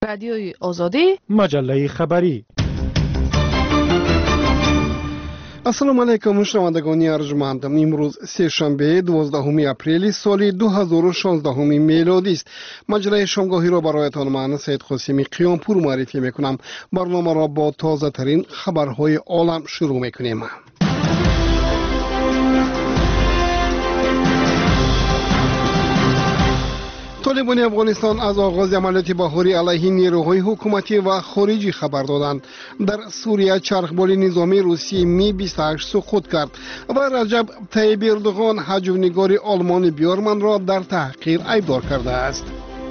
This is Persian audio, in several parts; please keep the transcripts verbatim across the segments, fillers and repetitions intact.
رادیوی آزادی، مجله خبری. السلام علیکم شنوندگان ارجمند. امروز سه شنبه دوازدهم اپریل سال دو هزار و شانزده میلادی است. مجله شامگاهی را برایتان من سید قاسمی قیامپور معرفی میکنم. برنامه را با تازه ترین خبرهای عالم شروع میکنیم. طالبان افغانستان از آغاز عملیات بهاری علیه نیروهای حکومتی و خارجی خبر دادند. در سوریه چرخبال نظامی روسی می بیست و هشت سقوط کرد و رجب طیب اردوغان هجونگار آلمان بیارمن را در تحقیر ایبدار کرده است.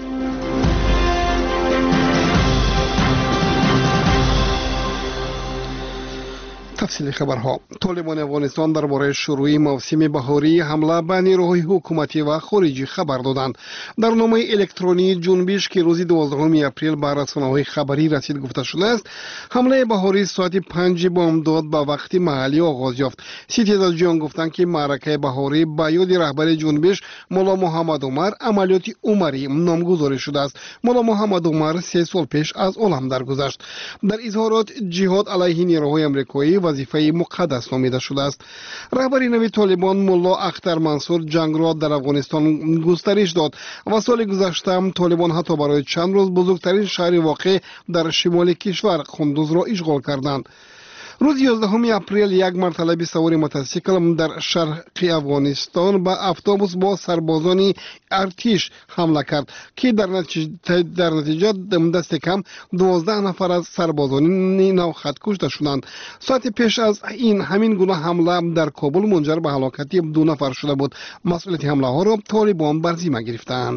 تفصیل خبرها. طالبان افغانستان درباره شروع موسم بهاری حمله به نیروهای حکومتی و خارجی خبر دادند. در نامه الکترونی جنبش که روز دوازدهم اپریل به رسانه‌های خبری رسید گفته شده است حمله بهاری ساعت پنج بامداد به وقت محلی آغاز یافت. ستیزجویان گفتند که معرکه بهاری به یاد رهبر جنبش مولا محمد عمر عملیات عمری نامگذاری شده است. مولا محمد عمر سه سال پیش از عالم درگذشت. در اظهارات جهاد علیه نیروهای آمریکایی وظیفه مقدس نامیده شده است. رهبری نوی طالبان ملا اختر منصور جنگ را در افغانستان گسترش داد و سال گذشته طالبان حتی برای چند روز بزرگترین شهر واقع در شمال کشور قندوز را اشغال کردند. روز یازدهم اپریل یک مرتبه سوار موتورسیکل در شرق افغانستان به اتوبوس با سربازان ارتش حمله کرد که در نتیجه در نتیجه دست کم دوازده نفر از سربازان نو خط کشته شدند. ساعت پیش از این همین گونه حمله در کابل منجر به هلاکت دو نفر شده بود. مسئولیت حمله ها را طالبان بر ذمه گرفتند.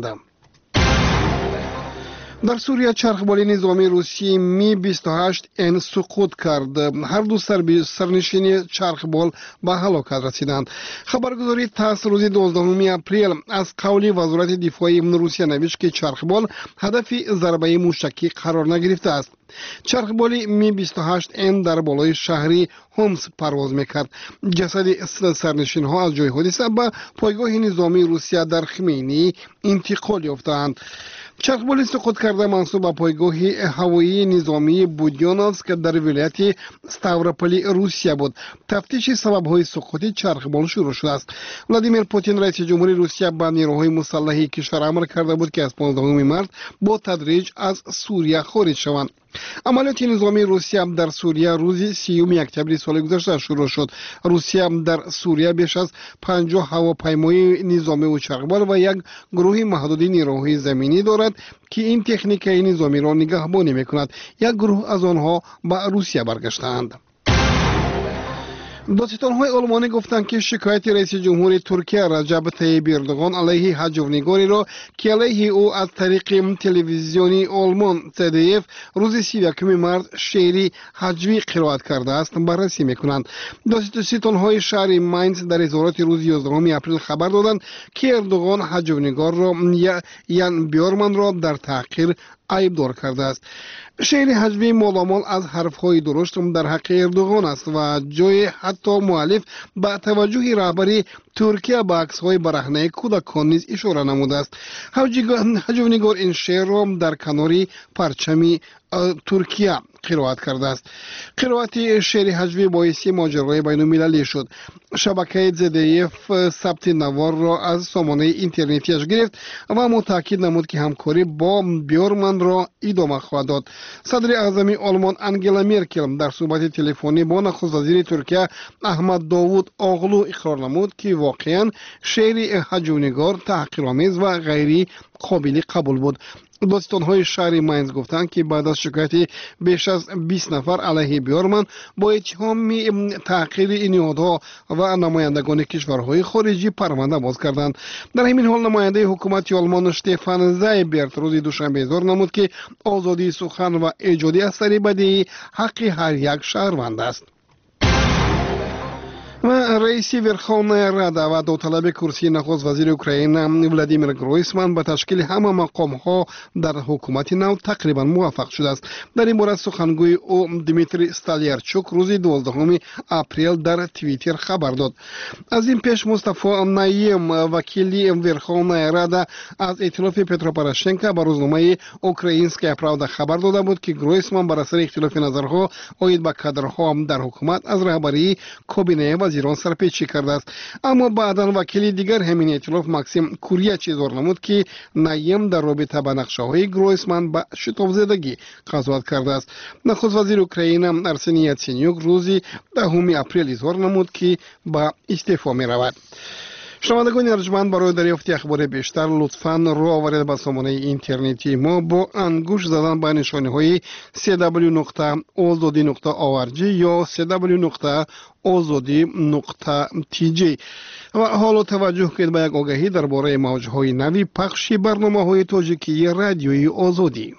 در سوریه چرخبال نظامی روسی می بیست و هشت ان سقوط کرد. هر دو سرنشین چرخبال به هلاکت رسیدند. خبرگزاری تاس روز دوازدهم اپریل از قول وزارت دفاع روسیه نوشت که چرخبال هدف ضربه موشکی قرار نگرفته است. چرخبال می بیست و هشت ان در بالای شهری هومس پرواز میکرد. جسد سرنشین ها از جای حادثه به پایگاه نظامی روسیه در خمینی انتقال یافتند. چرخبال سقوط کرده منصوب به پایگاه هوایی نظامی بودیانوفسک در ولایت ستاوروپول روسیه بود. تفتیش سبب‌های سقوط چرخبال شروع شده است. ولادیمیر پوتین رئیس جمهوری روسیه به نیروهای مسلح کشور امر کرده بود که از پانزدهم مارس با تدریج از سوریه خارج شوند. عملیات نظامی روسیه در سوریه روز سیوم اکتبر سال گذشته شروع شد. روسیه در سوریه بیش از پنجاه هواپیمای نظامی و چرخبال و یک گروه محدود نیروهای زمینی دارد که این تکنیک نظامی را نگهبانی میکند. یک گروه از آنها به روسیه برگشتند. دادستان‌های آلمانی گفتند که شکایت رئیس جمهور ترکیه رجب طیب اردوغان علیه هجونگاری را که علیه او از طریق تلویزیونی آلمان تی دی اف روز سی و یکم مارس شعری هجوی قرائت کرده است بررسی میکنند. دادستان‌های شهر ماینز در اظهارات روز یازدهم اپریل خبر دادند که اردوغان هجونگار را یان بیارمن را در تحقیر ایبدار کرده است. شعر هجوی مالامال از حرفهای درشت در حق اردوغان است و جای حتی مؤلف با توجه رهبری ترکیه به عکس‌های برهنه کودکان نیز اشاره نموده است. هجونگار این شعر را در کناری پرچمی ترکیه قرائت کرده است. قرائت شعر هجوی باعث ماجرای بین‌المللی شد. شبکه تی دی اف ثبت نوار را از سامانه اینترنتیش گرفت و متأکد نمود که همکاری با بیارمن را ادامه خواهد داد. صدر اعظم آلمان انگلا مرکل در صحبت تلفنی با نخست وزیر ترکیه احمد داوود آغلو اقرار نمود که واقعا شعر هجونگار تحقیرآمیز و غیر قابل قبول بود. دادستان‌های شهر ماینز گفتند که بعد از شکایت بیش از بیست نفر علیه بیارمن با اتهام تحقیر این نهادها و نمایندگان کشورهای خارجی پرونده باز کردند. در همین حال نماینده حکومت آلمان شتفان زایبرت روز دوشنبه اظهار نمود که آزادی سخن و ایجاد اثر بدیعی حق هر یک شهروند است. و رئیس ورخوانه ردا و داوطلب کرسی نخست وزیر اوکراین ولادیمیر گرویسمان به تشکیل همه مقام‌ها در حکومت نو تقریبا موفق شده است. در این مورد سخنگوی او دیمیتری استالیارچوک روز دوازدهم اپریل در توییتر خبر داد. از این پیش مصطفی نایم وکیل ورخوانه ردا از ائتلاف پترو پوراشنکو به روزنامه اوکراینسکا پراودا خبر داده بود که گرویسمان بر اثر اختلاف نظرها اوید به کادرها در حکومت از رهبری کابینه وزیران سرپیچی کرده است. اما بعدا وکیل دیگر همین ائتلاف ماکسیم کوریاچ اظهار نمود که نایم در رابطه با نقشه‌های گرویسمان به شتاب‌زدگی قضاوت کرده است. نخست وزیر اوکراین ارسنی یاتسینیوک روز دهم اپریل اظهار نمود که با استعفا می‌رود. شنوندگان ارجمند، برای دریافت اخبار بیشتر لطفاً رو آورید به سامانه اینترنتی ما با انگوش زدن به نشانه‌های سی دبلیو نقطه آزادی نقطه org یا سی دبلیو نقطه آزادی نقطه تی جی. و حالا توجه کنید به یک آگهی درباره موج‌های نوی پخش برنامه‌های تاجیکی رادیوی آزادی.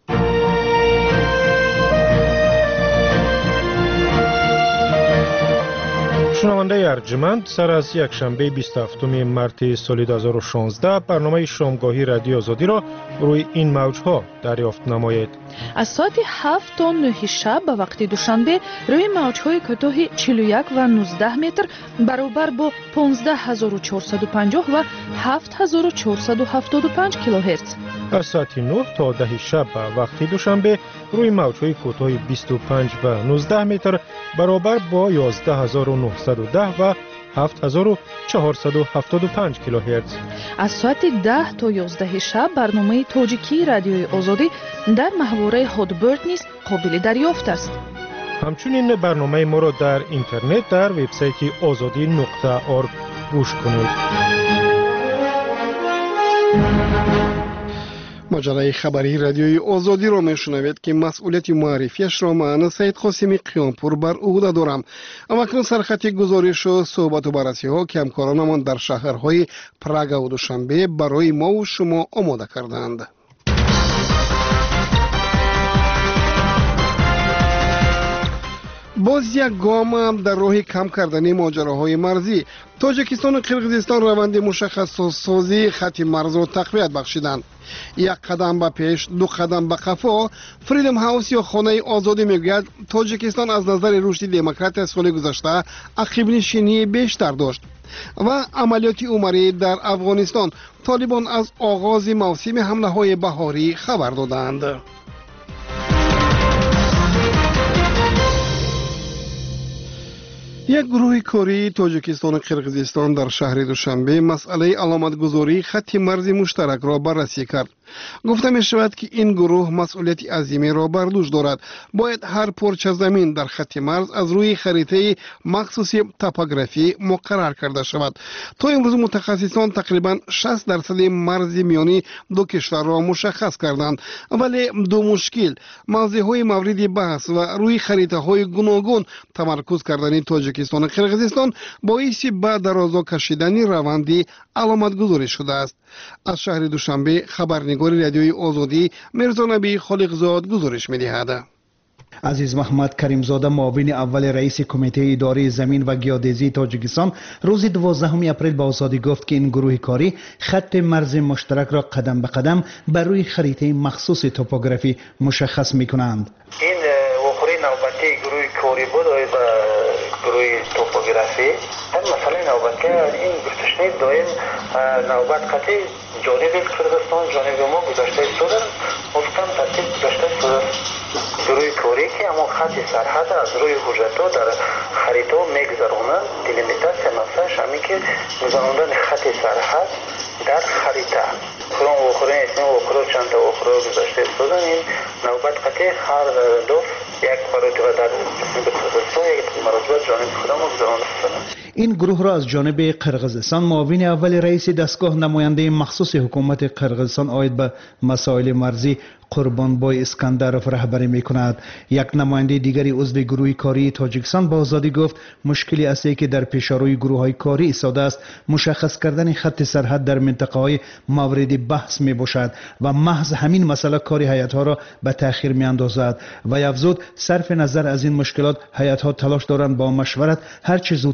شنونده ارجمند، سر از یک شنبه بیست و هفتم مارس سال دو هزار و شانزده برنامه شامگاهی رادیو آزادی را روی این موجها دریافت نمایید. از ساعت هفت تا نه شب به وقت دوشنبه روی موجهای کوتاه چهل و یک و نوزده متر برابر با پانزده هزار و چهارصد و پنجاه و هفت هزار و چهارصد و هفتاد و پنج کیلوهرتز. از ساعت نه تا ده شب به وقت دوشنبه روی موجهای کوتاه بیست و پنج و نوزده متر برابر با یازده هزار و نهصد و ده و هفت هزار و چهارصد و هفتاد و پنج کیلوهرتز. از ساعت ده تا یازده شب برنامه تاجیکی رادیوی آزادی در محوره هادبرد نیز قابل دریافت است. همچنین برنامه ما را در اینترنت در وبسایت آزادی نقطه org گوش کنید. مجله خبری رادیوی آزادی را میشنوید که مسئولیت معرفیش را من سید قاسمی قیامپور بر عهده دارم. اما اکنون سرخط گزارش و صحبت و بررسی ها که همکارانمان در شهرهای پراگ و دوشنبه برای ما و شما آماده کردند. باز یک گام در راه کم کردن ماجراهای مرزی. تاجیکستان و قرقیزستان روند مشخص سازی خط مرز را تقویت بخشیدند. یک قدم به پیش، دو قدم به قفا. فریدم هاوس یا خانه آزادی میگوید تاجیکستان از نظر رشد دموکرات از سال گذشته عقب نشینی بیشتر داشت. و عملیات عمری در افغانستان. طالبان از آغاز موسم حمله های بهاری خبر دادند. یک گروه کاری تاجیکستان و قرقیزستان در شهر دوشنبه مسئله علامت گذاری خط مرز مشترک را بررسی کرد. گفته می شود که این گروه مسئولیت عظیمی را بر دوش دارد. باید هر پارچه زمین در خط مرز از روی خریطه مخصوص توپوگرافی مقرر کرده شود. تا امروز متخصصان تقریبا شصت درصد مرز میانی دو کشور را مشخص کردند، ولی دو مشکل موضوعهای مورد بحث و روی خریطه های گوناگون تمرکز کردن تاجیکستان و قرقیزستان باعث به درازا کشیدن روند علامت گذاری شده است. از شهر دوشنبه خبرنگار رادیوی آزادی میرزا نبی خالقزاد گزارش می‌دهد. عزیز محمد کریمزاده معاون اول رئیس کمیته اداره زمین و گیاه‌دزدی تاجیکستان روز دوازدهم اپریل به آزادی گفت که این گروه کاری خط مرز مشترک را قدم به قدم بر روی خریطه مخصوص توپوگرافی مشخص می‌کنند. این وقوع نوبتی گروه کاری بود و گروه توپوگرافی هم مسئله نوبتی این گفتشنی دایم نوبت قطعی جانب کردستان جانب ما گذاشته شده مفکم ترتیب گذاشته شده گروه کاری که اما خط سرحد از روی حجرتا در خریطه میگذرونند. دیلیمیتاسیا مسئلهش همین که گذراندن خط سرحد در خریطه کرام وخوره اسم وخوره چند تا وخوره گذاشته شدن. این نوبت قطعی هر دو یک مرتبه در کردستان یک مرتبه جانب خودم گذرانده شدن. این گروه را از جانب قرقیزستان معاون اول رئیس دستگاه نماینده مخصوص حکومت قرقیزستان آید به مسائل مرزی قربانبای اسکندرف رهبری می کند. یک نماینده دیگری عضو گروه کاری تاجیکستان با آزادی گفت مشکلی اصلی که در پیشروی گروه های کاری ایستاده است مشخص کردن خط سرحد در منطقه های مورد بحث می باشد و محض همین مسئله کاری هیئت ها را به تأخیر می اندازد و افزود صرف نظر از این مشکلات هیئت ها تلاش دارند با مشورت هر چه زودتر خرید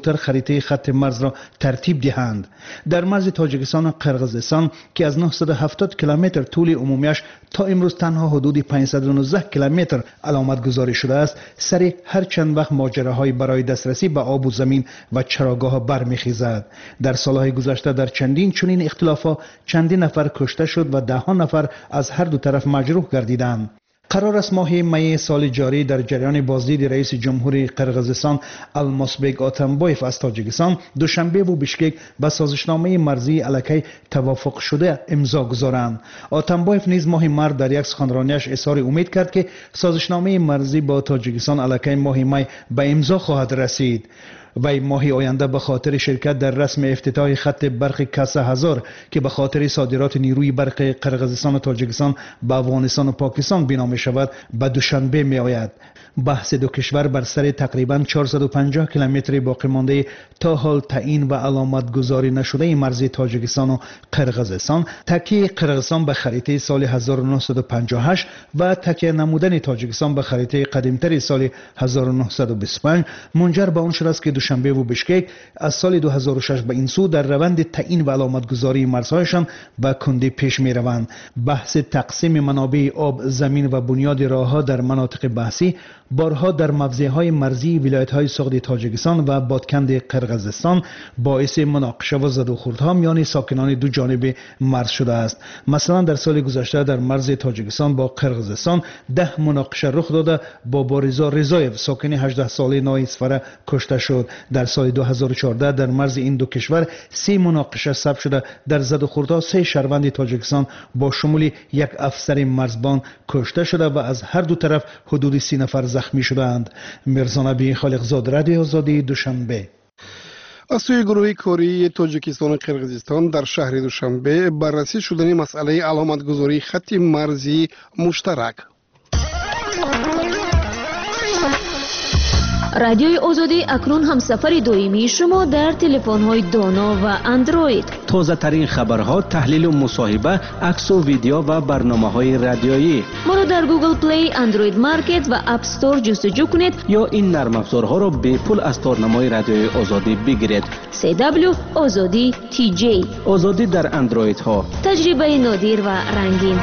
خریطه خط مرز را ترتیب دهند. در مرز تاجیکستان و قرقیزستان که از نهصد و هفتاد کیلومتر طول عمومیش تا امروز تنها حدود پانصد و نوزده کیلومتر علامت گذاری شده است، سر هر چند وقت ماجراهای برای دسترسی به آب و زمین و چراگاه برمیخیزد. در سالهای گذشته در چندین چنین اختلافات چندین نفر کشته شد و ده ها نفر از هر دو طرف مجروح گردیدند. قرار است ماه می سال جاری در جریان بازدید رئیس جمهوری قرقیزستان المازبک آتمبایف از تاجیکستان دوشنبه و بیشکک به سازشنامه مرزی الکی توافق شده امضا گذارند. آتمبایف نیز ماه مارس در یک سخنرانیش اظهار امید کرد که سازشنامه مرزی با تاجیکستان الکی ماه می به امضا خواهد رسید. وی ماه آینده به خاطر شرکت در رسم افتتاح خط برق کاسه هزار که به خاطر صادرات نیروی برق قرقیزستان و تاجیکستان به افغانستان و پاکستان بنا می شود به دوشنبه می آید. بحث دو کشور بر سر تقریبا چهارصد و پنجاه کیلومتر باقی مانده تا حال تعیین و علامت گذاری نشده مرز تاجیکستان و قرقیزستان، تکیه قرقیزستان به خریطه سال هزار و نهصد و پنجاه و هشت و تکیه نمودن تاجیکستان به خریطه قدیمتر سال هزار و نهصد و بیست و پنج منجر به آن شد است که دوشنبه و بیشکک از سال دو هزار و شش به این سو در روند تعیین و علامت گذاری مرزهایشان به کندی پیش می روند. بحث تقسیم منابع آب، زمین و بنیاد راهها در مناطق بحثی بارها در موضعهای مرزی ولایت‌های سغد تاجیکستان و بادکند قرقیزستان باعث مناقشه و زد و خوردها میان ساکنان دو جانب مرز شده است. مثلا در سال گذشته در مرز تاجیکستان با قرقیزستان ده مناقشه رخ داده با باریزا رضایف ساکن هجده ساله نایسفره کشته شد. در سال دو هزار و چهارده در مرز این دو کشور سه مناقشه ثبت شده. در زد و خوردها سه شهروند تاجیکستان با شمول یک افسر مرزبان کشته شده و از هر دو طرف حدود سی نفر زخمی شدند. میرزا نبی خالقزاد، رادیو آزادی، دوشنبه. از سوی گروه کوری تاجیکستان و قرقیزستان در شهر دوشنبه بررسی شدن مسئله علامت گذاری خط مرزی مشترک. رادیوی آزادی اکنون هم سفر دائمی شما در تلفن‌های دانا و اندروید. تازه ترین خبرها، تحلیل و مصاحبه، عکس و ویدیو و برنامه‌های رادیویی. ما را در گوگل پلی، اندروید مارکت و اپ استور جستجو کنید یا این نرم افزارها را به پول از تارنمای رادیوی آزادی بگیرید. سی دبلیو آزادی تی جی. آزادی در اندروید ها. تجربه نادر و رنگین.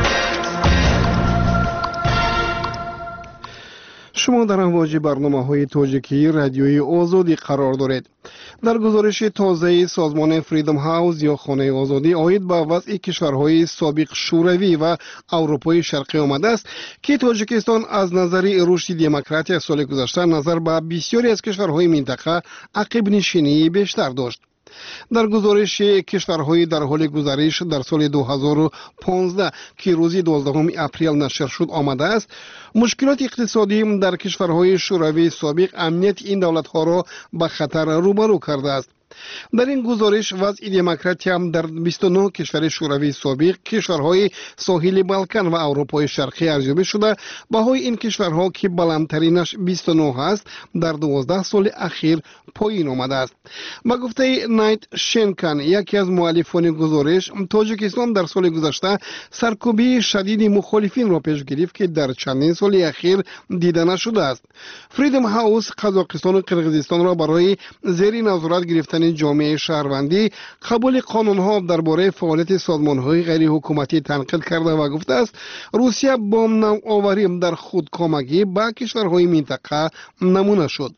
شما در امواج برنامه‌های تاجیکی رادیوی آزادی قرار دارید. در گزارش تازه سازمان فریدم هاوس یا خانه آزادی آید به وضع کشورهای سابق شوروی و اروپای شرقی آمده است که تاجیکستان از نظر رشد دموکراسی سال گذشته نظر به بسیاری از کشورهای منطقه عقب نشینی بیشتر داشت. در گزارش کشورهای در حال گزارش در سال دو هزار و پانزده که روز دوازدهم اپریل نشر شد آمده است، مشکلات اقتصادی در کشورهای شوروی سابق امنیت این دولت‌ها را به خطر روبرو کرده است. در این گزارش وضع دموکراسی هم در بیست و نه کشور شوروی سابق، کشورهای ساحل بالکان و اروپای شرقی ارزیابی شده. بهای این کشورها که بلندترینش بیست و نه است در دوازده سال اخیر پایین آمده است. با گفته نایت شنکان، یکی از مؤلفان گزارش، تاجیکستان در سال گذشته سرکوبی شدید مخالفین را پیش گرفت که در چندین سال اخیر دیده نشده است. فریدم هاوس قزاقستان و قرقیزستان را برای زیر نظارت گرفتن جامعه شهروندی قبول قانون‌ها درباره فعالیت سازمان‌های غیر حکومتی تنقید کرده و گفته است روسیه با نوآوری در خودکامگی با کشورهای منطقه نمونه شد.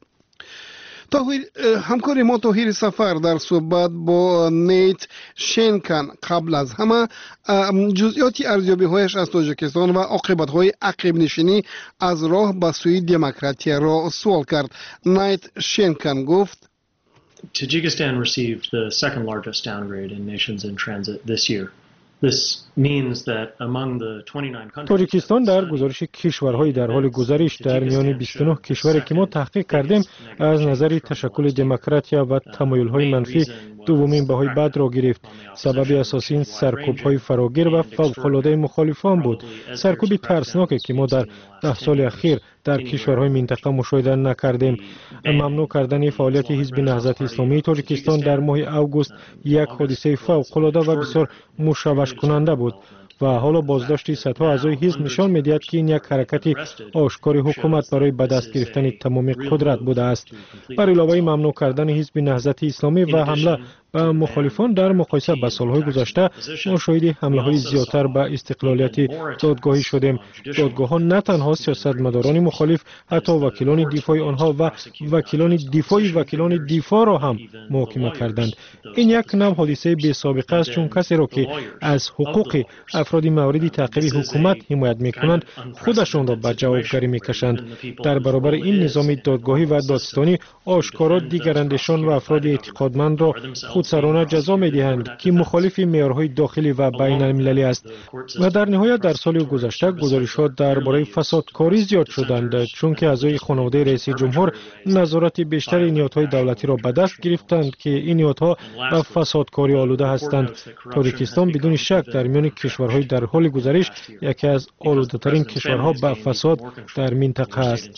همکار ما طاهر سفر در صحبت با نیت شنکان قبل از همه جزئیات ارزیابی هایش از تاجیکستان و عاقبت های عقب نشینی از راه به سوی دموکراسی را سوال کرد. نیت شنکان گفت Tajikistan received the second largest downgrade in nations in transit this year. This means that among the twenty-nine countries تاجیکستان در گزارش کشورهای در حال گزارش در میان بیست و نه کشوری که ما تحقیق کردیم از نظر تشکل دموکراسی و تمایل‌های منفی دومین بهای بد را گرفت. سبب اساسی این سرکوب‌های فراگیر و فوق‌العاده مخالفان بود. سرکوبی ترسناکی که ما در ده سال اخیر در کشورهای منطقه مشاهده نکردیم. ممنوع کردن فعالیت حزب نهضت اسلامی تاجیکستان در ماه اوگوست یک حادثه فوق‌العاده و بسیار مشوش کننده بود. و حالا بازداشت صدها اعضای حزب نشان می‌دهد که این یک حرکت آشکار حکومت برای به دست گرفتن تمام قدرت بوده است. بر علاوه ممنوع کردن حزب نهضت اسلامی و حمله به مخالفان در مقایسه با سالهای گذشته، ما شاهد حمله‌های زیادتر به استقلالیت دادگاهی شدیم. دادگاه‌ها نه تنها سیاستمداران مخالف، حتی وکیلان دفاع آنها و وکیلان دفاع وکیلان دفاع را هم محاکمه کردند. این یک نوع حادثه بی سابقه است، چون کسی را که از حقوق افراد مورد تعقیب حکومت حمایت می‌کنند خودشان را به جوابگری می‌کشند. در برابر این نظام دادگاهی و دادستانی، آشکارا دیگر اندیشان و افراد اعتقادمند را خودسرانه جزا می‌دهند که مخالف معیارهای داخلی و بین المللی است. و در نهایت در سال گذشته گزارش‌ها درباره فسادکاری زیاد شدند، چون که اعضای خانواده رئیس جمهور نظارت بیشتر نیات‌های دولتی را به دست گرفتند که این نیات‌ها به فسادکاری آلوده هستند. تاجیکستان بدون شک در میان کشورهای در حال گذرش یکی از آلوده‌ترین کشورها به فساد در منطقه است.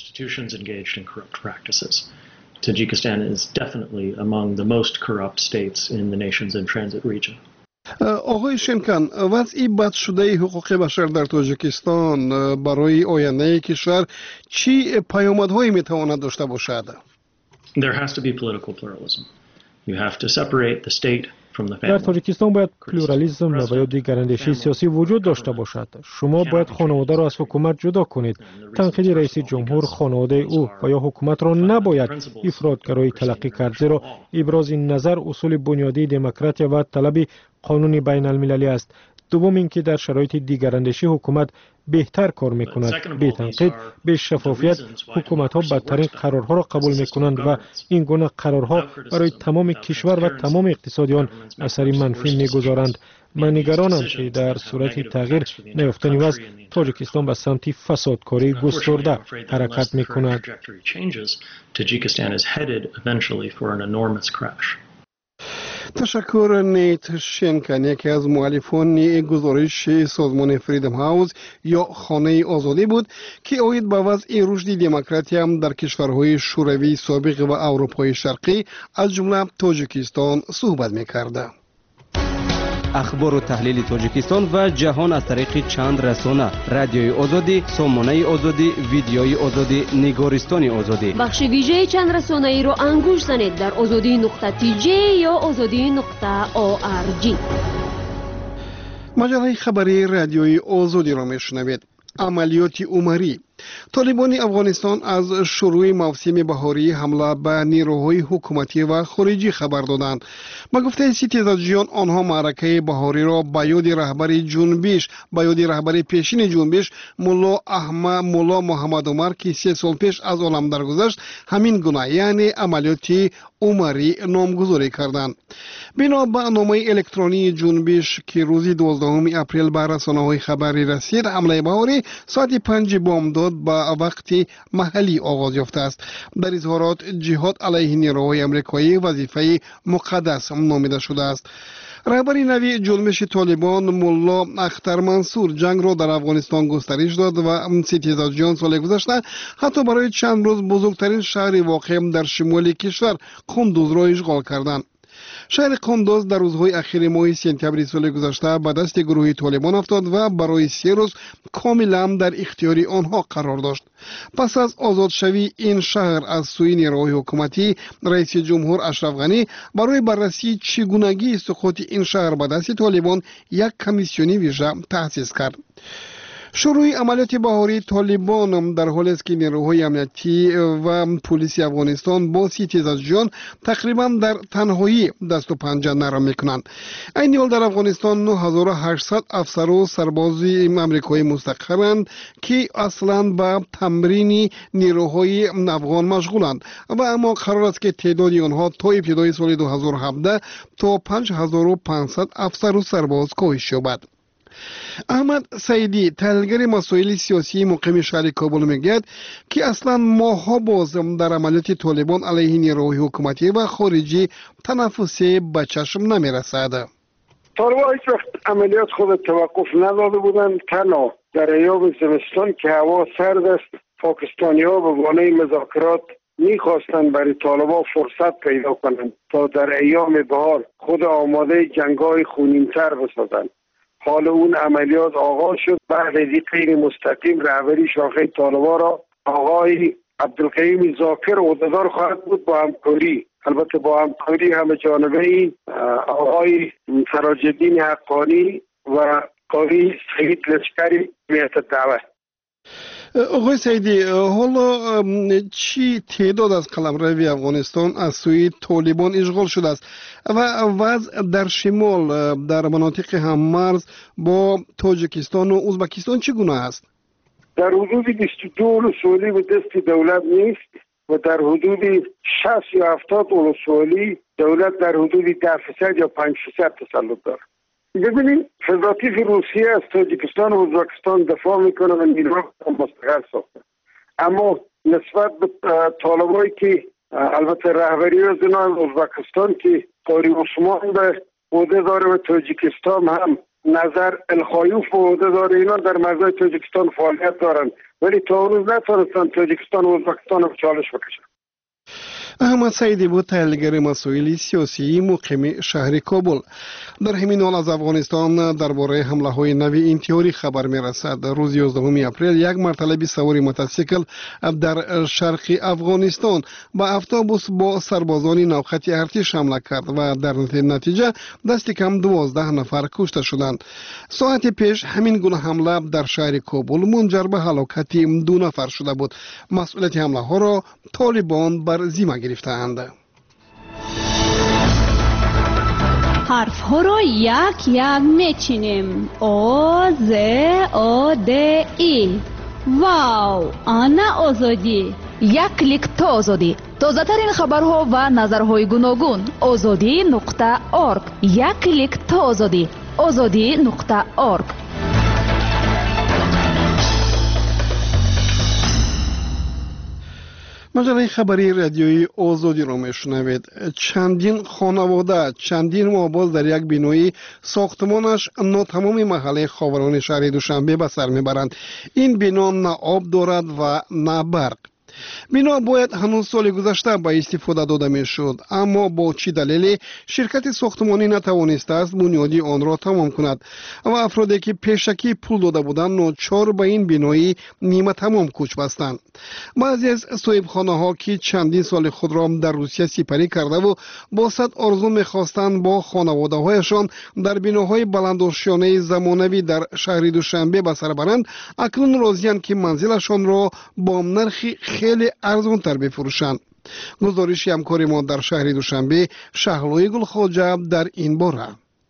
Tajikistan is definitely among the most corrupt states in the nations in transit region. آقای شنکان، وضع بد شده حقوق بشر در تاجیکستان برای آینده کشور چی پیامدهایی میتواند داشته باشد؟ There has to be political pluralism. You have to separate the state from the family. در تاجیکستان باید پلورالیسم و باید دیگراندیشی سیاسی وجود داشته باشد. شما باید خانواده را از حکومت جدا کنید. تنقید رئیس جمهور خانواده او و یا حکومت را نباید افراطگرایی تلقی کرد، زیرا ابراز نظر اصول بنیادی دموکراسی و طلب قانون بین المللی است. دوم اینکه در شرایط دیگراندیشی حکومت بهتر کار میکند. به تنقید، به شفافیت، حکومت ها بدترین قرارها را قبول میکنند و این گونه قرارها برای تمام کشور و تمام اقتصادیان اثری منفی میگذارند. من نگرانم که در صورت تغییر نیافتن وضع تاجیکستان به سمت فسادکاری گسترده حرکت میکند. تشکر. نیت شنکن، یکی از مؤلفان گزارش سازمان فریدم هاوس یا خانه آزادی بود که اوید به وضع رشد دموکراسی هم در کشورهای شوروی سابق و اروپای شرقی از جمله تاجیکستان صحبت می‌کرد. اخبار و تحلیل تاجیکستان و جهان از طریق چند رسانه: رادیوی آزادی، سامانه آزادی، ویدیوی آزادی، نگارستان آزادی. بخش ویژه چند رسانه ای را انگوش زنید در آزادی نقطه تی جی یا آزادی نقطه او آر جی. مجله خبری رادیوی آزادی را میشنوید. عملیات عمری. طالبان افغانستان از شروع موسم بهاری حمله به نیروهای حکومتی و خارجی خبر دادند. با گفته ستیزجویان آنها معرکه بهاری را به یاد رهبر جنبش به یاد رهبر پیشین جنبش مولا احمد مولا محمد عمر که سه سال پیش از عالم درگذشت همین گونه یعنی عملیات عمری نامگذاری کردند. بنا به نامه الکترونی جنبش که روز دوازدهم اپریل به رسانه‌های خبری رسید، حمله بهاری ساعت پنج بامداد با وقت محلی آغاز یافته است. در اظهارات جهاد علیه نیروهای آمریکایی وظیفه مقدس نامیده شده است. رهبر نوی جنبش طالبان مولا اختر منصور جنگ را در افغانستان گسترش داد و ستیزجویان سال گذشته حتی برای چند روز بزرگترین شهر واقع در شمال کشور قندوز را اشغال کردند. شهر قندوز در روزهای اخیر ماه سپتامبر سال گذشته به دست گروه طالبان افتاد و برای سه روز کاملا در اختیار آنها قرار داشت. پس از آزاد شوی این شهر از سوی نیروهای حکومتی، رئیس جمهور اشرف غنی برای بررسی چگونگی سقوط این شهر به دست طالبان یک کمیسیونی ویژه تأسیس کرد. شروع عملیات بهاری طالبان در حالی است که نیروهای امنیتی و پلیس افغانستان با ستیزجویان تقریبا در تنهایی دست و پنجه نرم میکنند. این حال در افغانستان نه هزار و هشتصد افسر و سرباز آمریکایی مستقرند که اصلا به تمرین نیروهای افغان مشغولند و اما قرار است که تعداد آنها تا ابتدای سال دو هزار و هفده تا پنج هزار و پانصد افسر و سرباز کاهش یابد. احمد سعیدی، تحلیلگر مسائل سیاسی مقیم شهر کابل میگوید که اصلا ماها باز در عملیات طالبان علیه نیروهای حکومتی و خارجی تنفسی به چشم نمیرسد. طالبان هیچ وقت عملیات خود توقف نداده بودند. تنها در ایام زمستان که هوا سرد است، پاکستانی ها به بهانه مذاکرات میخواستند برای طالبان فرصت پیدا کنند تا در ایام بهار خود آماده جنگ‌های خونین‌تر بسازند. حال اون عملیات آغاز شد. بعد از این غیر مستقیم رهبری شاخه طالبان را آقای عبدالقیوم ذاکر عهدهدار خواهد بود با همکاری البته با همکاری همه جانبه آقای سراج الدین حقانی و قاضی سعید لشکری میت دعوت. آقای سعیدی، حالا چی تعداد از قلمروی افغانستان از سوی طالبان اشغال شده است و وضع در شمال در مناطق هممرز با تاجیکستان و ازبکستان چگونه است؟ در حدود بیست و دو ولسوالی به دست دولت نیست و در حدود شصت یا هفتاد ولسوالی دولت در حدود ده فیصد یا پنج فیصد تسلط دارد. ببینید فدراتیو روسیه از تاجیکستان و ازبکستان دفاع میکنه و نیروها مستقل ساخته، اما نسبت به طالبایی که البته رهبری از ازبکستان که قاری عثمان به عهده داره و تاجیکستان هم نظر الخایوف به عهده داره، اینا در مرزهای تاجیکستان فعالیت دارند ولی تا اون روز نتونستن تاجیکستان و ازبکستان رو چالش بکشن. احمد سعیدی بود، تحلیلگر مسائل سیاسی مقیم شهر کابل. در همین حال از افغانستان درباره حمله های نوی انتحاری خبر می رسد. روز یازدهم اپریل یک مرتلب سوار موتورسیکل در شرق افغانستان با اتوبوس با سربازان نوخط ارتش حمله کرد و در نتیجه دست کم دوازده نفر کشته شدند. ساعت پیش همین گونه حمله در شهر کابل منجر به هلاکت دو نفر شده بود. مسئولیت حمله ها را طالبان بر ذمه گرفتند. حرف ها را یک یک میچینیم. او ز او د ای. واو، آنا آزادی. یک کلیک تا آزادی. تازه ترین خبرها و نظرهای گوناگون. آزادی نقطه ارگ. یک کلیک تا آزادی. آزادی نقطه ارگ. مجله خبری رادیویی آزادی را میشنوید. چندین خانواده چندین ماه باز در یک بینایی ساختمانش ناتمام محله خاوران شهر دوشنبه به سر میبرند. این بنا نه آب دارد و نه برق. بنا باید هنوز سال گذشته به استفاده داده می شد، اما با چی دلیلی شرکت ساختمانی نتوانسته است بنیادی آن را تمام کند و افرادی که پیشکی پول داده بودند ناچار به این بنایی نیمه تمام کوچ بستند. بعضی از صاحبخانه ها که چندین سال خود را در روسیه سپری کرده و با صد آرزو میخواستند با خانواده هایشان در بناهای بلندآشیانه زمانوی در شهر دوشنبه به سر برند، اکنون راضی‌اند که منزلشان را با نرخی خیلی ارزان تر بفروشند. گزارش همکار ما در شهر دوشنبه شهلوی گلخواجه در این باره.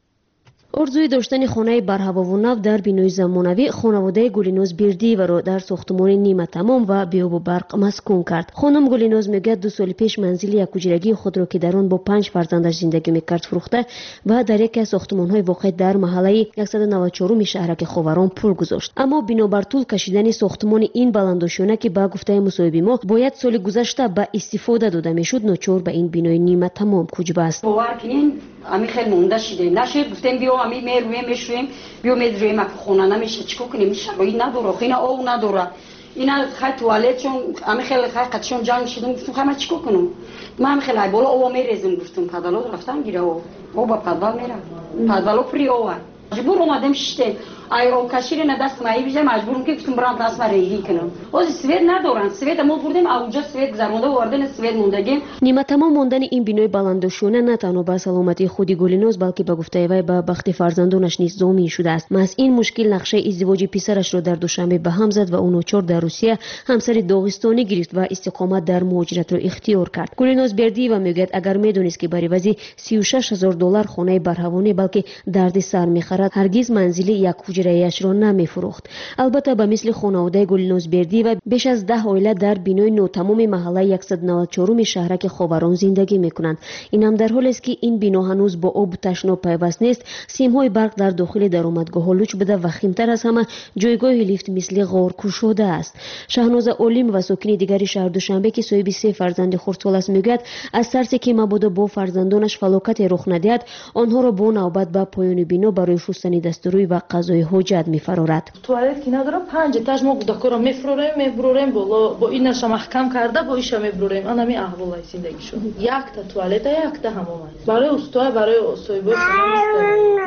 ارزوی داشتن خانه برهوا و نو در بینای زمانوی خانواده گلینوز بیردی و را در ساختمان نیمه تمام و بیاب و برق مسکون کرد. خانم گلینوز میگه دو سال پیش منزل یک حجرگی خود را که در آن با پنج فرزندش زندگی میکرد فروخته و در یکی از ساختمان‌های واقع در محله صد و نود و چهار شهرک خاوران پول گذاشت. اما بنابر طول کشیدن ساختمان این بلندآشیانه که با گفته مصاحبه ما باید سال گذشته به استفاده داده میشد، ناچار به این بنای نیمه تمام کوچ بست. باور کنین امی خیلی مونده شده نشه. گفتم بیا امی میرویم میشویم بیا میدرویم اگه خونه نمیشه چیکار کنیم؟ میشه این نداره، خیلی آب نداره، اینا خیلی توالت چون امی خیلی خیلی قطشون جنگ شدم. گفتم خیلی چیکار کنم؟ من خیلی بالا آب میریزم. گفتم پدالو رفتم گیره آب آب با پدال میره پدالو پری آب مجبور اومدم شته ای او کشیر نه دست مایی بیشه مجبورم که گفتم برام دست ریگی کنم. از سوید ندارن، سوید ما بردیم اونجا سوید گذرونده وردن سوید موندگیم. نیمه تمام ماندن این بنای بلندآشیانه نه تنها به سلامتی خود گلینوز بلکه به گفته وی به بخت فرزندانش نیز ضامن شده است. محض این مشکل نقشه ازدواج پسرش را در دوشنبه به هم زد و اون ناچار در روسیه همسر داغستانی گرفت و استقامت در مهاجرت را اختیار کرد. گلینوز بیردی و میگه اگر میدونست که برای وزی سی و شش هزار دلار خانه برهوانی بلکه درد سر میخرد هرگز منزل یک حجره‌ایش را نمیفروخت. البته به مثل خانواده گلینوز بیردی و بیش از ده عائله در بنای ناتمام محله صد و نود و چهار شهرک خاوران زندگی میکنند. این هم در حالی است که این بنا هنوز با آب تشنا پیوست نیست. سیم‌های برق در داخل درآمدگاه لوچ بده و خیمتر از همه جایگاه لیفت مثل غار کشوده است. شهناز علیم و ساکن دیگری شهر دوشنبه که صاحب سه فرزند خردسال است میگوید از ترسی که مبادا با فرزندانش فلاکت رخ ندهد آنها را با نوبت به پایان بنا برای شستن دستوری و قضای حاجت میفرارد. توالت که نداره پنج تاج ما دکورا میفروریم میبروریم بالا با اینش محکم کرده با ایش میبروریم. انا می احوال زندگی شد. یک تا توالت یک تا حمام است. برای استوای برای صاحب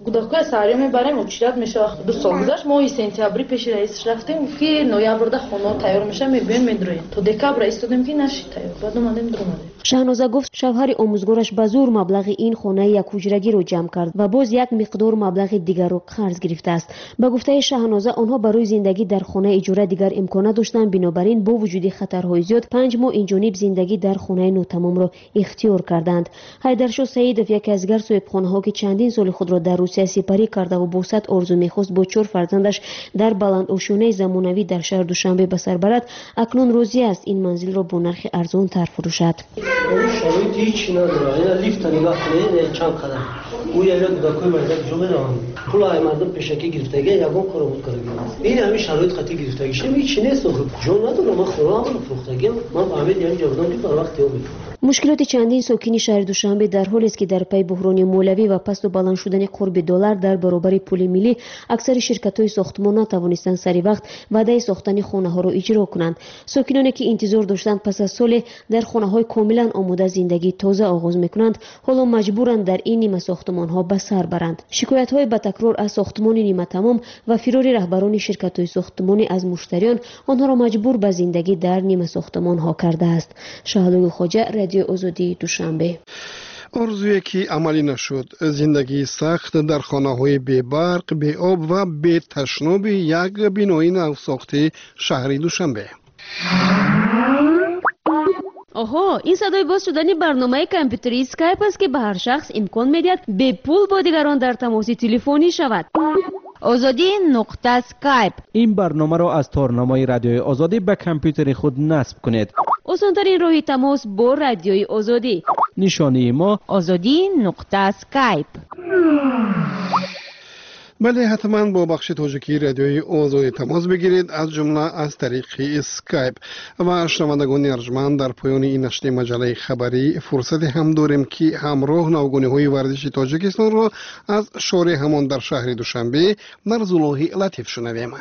кӯдакҳои саҳариё мебарем учрат меша. ду сол гузашт моҳи сентябри пеши раисш рафтем ки ноябрда хонаҳо тайёр меша мебиёем медроем. То декабр истодем ки нашид тайёр. Баъд омадем дромадем. шаҳноза гуфт шавҳари омӯзгораш ба зур маблағи ин хонаи якҳуҷрагиро ҷамъ кард ва боз як миқдор маблағи дигарро қарз гирифтааст. Ба гуфтаи шаҳноза онҳо барои зиндагӣ дар хонаи иҷора дигар имкон надоштанд, бинобар ин бо вуҷуди хатарҳои зиёд панҷ моҳ инҷониб зиндагӣ дар хонаи нотамомро ихтиёр карданд. ҳайдаршоҳ саидов яке аз гар соҳибхонаҳо ки чандин соли худро дар русия сипарӣ кардаву бо сад орзу мехост бо чор фарзандаш дар баландошӯнаи замонавӣ дар шаҳр душанбе ба сар барад, акнун розӣ аст ин манзилро бо нархи арзонтар фурӯшад. شرایط هیچی نداره. اینا لیفت نگاه کنید چند قدم او یه کودکای مردم جمعه دارن پول های مردم پیشکی گرفتگی یگان کارو بود کارو گرفت این همین شرایط خطی گرفتگیشه هیچ نیست. جون نداره. من خورام فروختگی من فهمید یعنی جوردم که بر وقت یابید. мушкилоти чандин сокини шаҳри душанбе дар ҳолест ки дар пай буҳрони молиявӣ ва пасту баланд шудани қурби доллар дар баробари пули миллӣ аксари ширкатҳои сохтмон натавонистанд сари вақт ваъдаи сохтани хонаҳоро иҷро кунанд. сокиноне ки интизор доштанд пас аз соле дар хонаҳои комилан омода зиндагии тоза оғоз мекунанд, ҳоло маҷбуранд дар ин нима сохтмонҳо ба сар баранд. шикоятҳои ба такрор аз сохтмони ниматамом ва фирори раҳбарони ширкатҳои сохтмонӣ аз муштариён онҳоро маҷбур ба зиндагӣ дар нима сохтмонҳо кардааст. шаҳлои хоҷа, радиои озодии душанбе. орзуе ки амалӣ нашуд, зиндагии сахт дар хонаҳои бебарқ, беоб ва беташноби як бинои навсохти шаҳри Душанбе. оҳо, ин садои боз шудани барномаи компютери скайп аст ки ба ҳар шахс имкон медиҳад бепул бо дигарон дар тамоси телефонӣ шавад. озодӣ нуқта скайп. ин барномаро аз торномаи радиои озодӣ ба компютери худ насб кунед. осонтарин роҳи тамос бо радиои озодӣ. нишонии мо озодӣ нуқта скайп. бале ҳатман бо бахши тоҷикии радиои озодӣ тамос бигиред, аз ҷумла аз тариқи скайп. ва шунавандагони арҷманд, дар поёни ин нашри маҷалаи хабарӣ фурсате ҳам дорем ки ҳамроҳ навгониҳои варзиши тоҷикистонро аз шори ҳамон дар шаҳри Душанбе Нарзуллоҳи Латиф шунавем.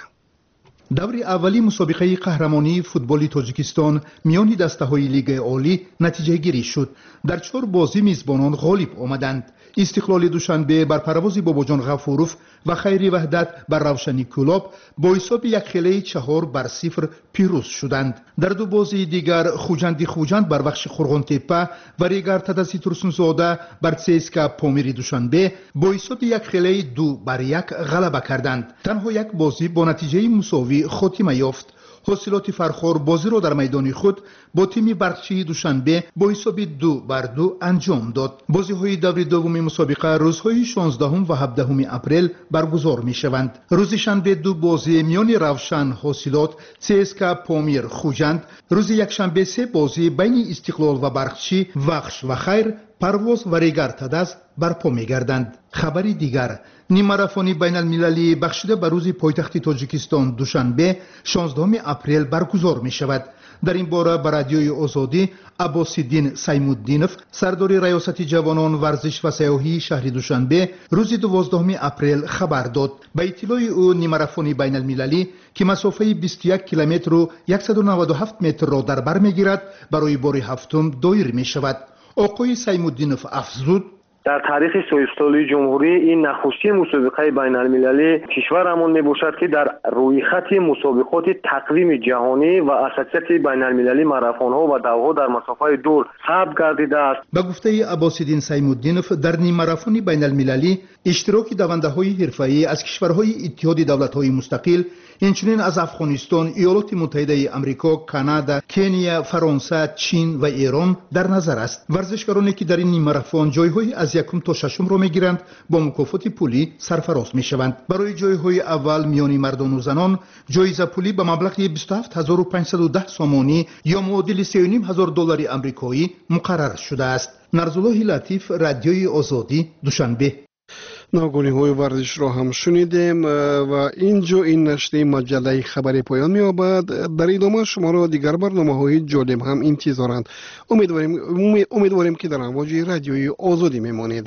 даври аввали мусобиқаи қаҳрамонии футболи тоҷикистон миёни дастаҳои лигаи олӣ натиҷагирӣ шуд. дар чор бозӣ мизбонон ғолиб омаданд. истиқлоли душанбе бар парвози бобоҷон ғафуров ва хайри ваҳдат бар равшани кӯлоб бо ҳисоби якхелаи чаҳор бар сифр пирӯз шуданд. дар ду бозии дигар хуҷанди хуҷанд бар бахши Хурғонтепа ва Регар Тадаси Турсунзода бар ЦСКА Помири Душанбе бо ҳисоби якхелаи ду бар як ғалаба карданд. танҳо як бозӣ бо натиҷаи мусовӣ хотима ёфт. ҳосилоти фархор бозиро дар майдони худ бо тими барқчии Душанбе бо ҳисоби ду бар ду анҷом дод. бозиҳои даври дуввуми мусобиқа рӯзҳои шонздаҳум ва ҳабдаҳуми апрел баргузор мешаванд. рӯзи шанбе ду бозӣ миёни Равшан Ҳосилот, ЦСКА Помир Хуҷанд, рӯзи якшанбе се бозӣ байни Истиқлол ва Барқчӣ, Вахш ва Хайр, Парвоз ва Регар Тадас барпо мегарданд. хабари дигар, нимарафони байналмилалӣ бахшида ба рӯзи пойтахти Тоҷикистон Душанбе шонздаҳуми апрел баргузор мешавад. дар ин бора ба радиои озодӣ Аббосиддин Саймуддинов, сардори раёсати ҷавонон, варзиш ва сайёҳии шаҳри Душанбе рӯзи дувоздаҳуми апрел хабар дод. ба иттилои ӯ нимарафони байналмилалӣ ки масофаи бисту як километру яксаду наваду ҳафт метрро дар бар мегирад, барои бори ҳафтум доир мешавад. оқои Саймуддинов афзуд: در تاریخ سوئیسالی جمهوری این نخستین مسابقه بین المللی کشورمان میباشد که در روی خط مسابقات تقویم جهانی و اساسیت بین المللی ماراتن ها و دوها در مسافت دور ثبت گردیده است. با گفته عباسالدین سیمودینوف در نیم ماراتن بین المللی اشتراک دونده های حرفه‌ای از کشورهای اتحاد دولت‌های مستقل اینچنین از افغانستان، ایالات متحده آمریکا، کانادا، کنیا، فرانسه، چین و ایران در نظر است. ورزشکارانی که در این نیم ماراتن جایهای از یکم تا ششم را میگیرند با مکافات پولی سرفراز میشوند. برای جایهای اول میان مردان و زنان جایزه پولی به مبلغ بیست و هفت هزار و پانصد و ده سومانی یا معادل سه و نیم هزار دلار آمریکایی مقرر شده است. نرزالله لطیف، رادیوی آزادی، دوشنبه. навгониҳои варзишро ҳам шунидем ва ин ҷо ин нашри маҷалаи хабари поён меёбад. дар идома шуморо дигар барномаҳои ҷолиб ҳам интизоранд. умедворем ки дар амвоҷи радиои озодӣ мемонед.